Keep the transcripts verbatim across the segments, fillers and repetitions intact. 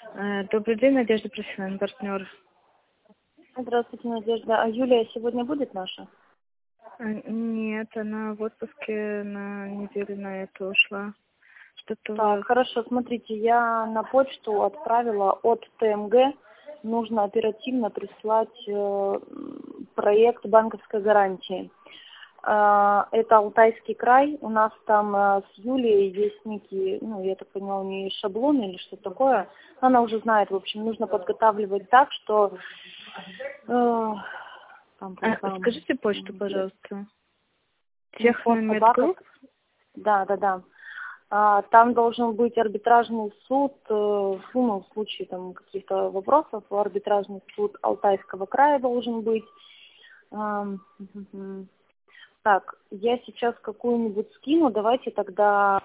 Э, Добрый день, Надежда профессиональный партнер. Здравствуйте, Надежда. А Юлия сегодня будет наша? А, Нет, она в отпуске на неделю на это ушла. Что-то у вас... Так, хорошо, смотрите, я на почту отправила от ТМГ. Нужно оперативно прислать э, проект банковской гарантии. Э, это Алтайский край. У нас там э, с Юлией есть некий, ну, я так поняла, у нее шаблон или что такое. Она уже знает, в общем, нужно подготавливать так, что... э, там, А, там, скажите почту, пожалуйста. Инфо собака. Техномедгрупп? Да, да, да. А, там должен быть арбитражный суд, э, ну, в случае там каких-то вопросов, арбитражный суд Алтайского края должен быть. Ам, мгм. Так, я сейчас какую-нибудь скину, давайте тогда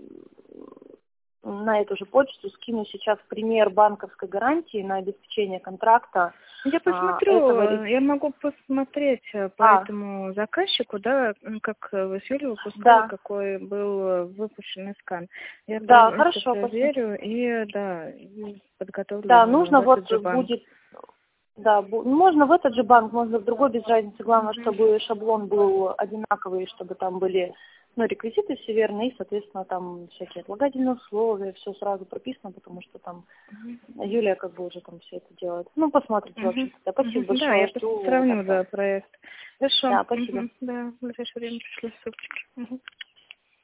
на эту же почту скину сейчас пример банковской гарантии на обеспечение контракта. Я а, посмотрю, этого э, я могу посмотреть э, по А, этому заказчику, да, м, как э, вы с Юлей выпускали, да, какой был э, выпущенный скан. Я да, про- это хорошо, посмотрю. проверю и, да, и подготовлю Да, в нужно в этот вот же банк. будет. Да, бу- можно в этот же банк, можно в другой, без разницы. Главное, Мгм. чтобы шаблон был одинаковый, чтобы там были, ну, реквизиты все верные, и, соответственно, там всякие отлагательные условия, все сразу прописано, потому что там Юлия как бы уже там все это делает. Ну, посмотрите, в общем. Мгм. Да, спасибо Мгм. Да, я большое, просто жду сравню, тогда. да, проект. Хорошо. Да, спасибо. Мгм. Да, в ближайшее время пришлю ссылочки. Мгм.